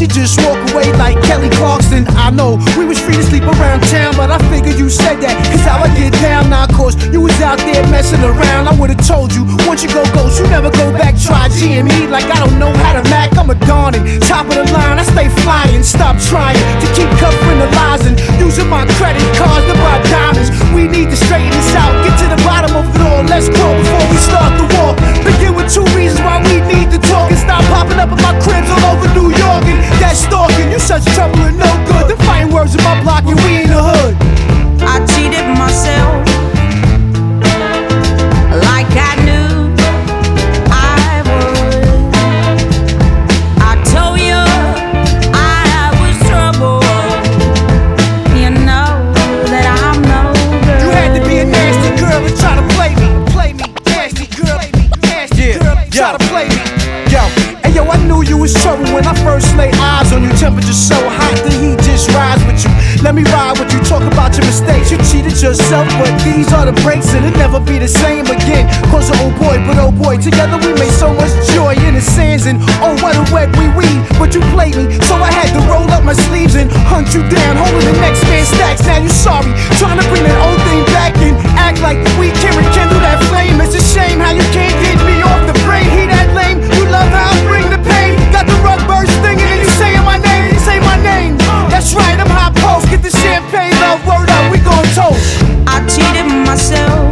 you just walk away like Kelly Clarkson. I know we was free to sleep around town, but I figured you said that, cause how I get down. Now of course, you was out there messing around. I would've told you, once you go ghost, you never go back. Try GME like I don't know how to Mac. I'm a dawning, top of the line, I stay flying. Stop trying to keep covering the lies and using my credit cards to buy diamonds. We need to straighten this out, get to the bottom of it all. Let's grow before we start the war. Begin with 2 reasons why we need to talk and stop popping up in my cribs all over New York. And that stalking, you such trouble and no good. The fighting words in my block and we in the hood. I cheated myself like I knew I would. I told you I was trouble. You know that I'm no good. You had to be a nasty girl and try to play me. Nasty girl, nasty girl, try to play me. Yo, I knew you was trouble when I first laid eyes on you. Temperature so hot, the heat just rise with you. Let me ride with you, talk about your mistakes. You cheated yourself, but these are the breaks, and it'll never be the same again. Cause oh boy, together we made so much joy in the sands. And oh, what a wet we weed, but you played me, so I had to roll up my sleeves and hunt you down, holding the next man's stacks. Now you sorry, trying to bring that old thing back and act like we can rekindle that flame. It's a shame how you can't get me off the brain. He that lame, you love how I bring the pain. Got the rug burst stinging and you saying my name, say my name. That's right, I'm hot post, get the champagne, love, word up, we gon' toast. I cheated myself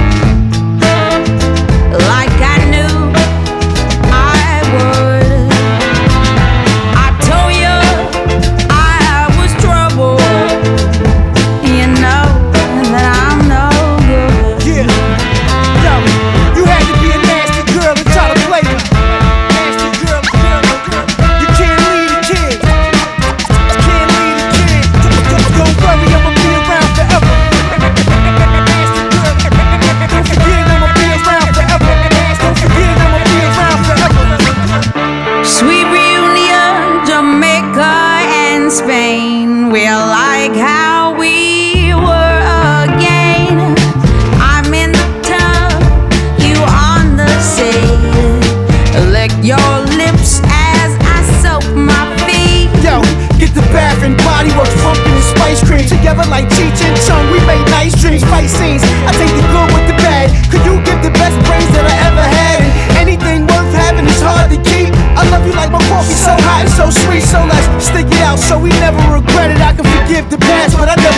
like I knew I would. I told you I was trouble. You know that I'm no good. Yeah, yo, you had to be a nasty girl and try to play me. Nasty girl, you can't lead a kid. Can't lead a kid. Don't worry, I'ma be around forever. Nasty girl, don't forget I'ma be around forever. Don't forget I'ma be around forever. Sweet reunion, Jamaica and Spain. We're like how we were again. I'm in the tub, you on the sea. Lick your lips as I soak my feet. Yo, get the bath and body works, pumpkin and spice cream. Together like Cheech and Chong, we made nice dreams, fight scenes. I take the good with the bad. Could you give the best brains that I ever had? And anything worth having is hard to keep. I love you like my coffee, so hot and so sweet. So let's stick it out so we never regret it. I can forgive the past, but I never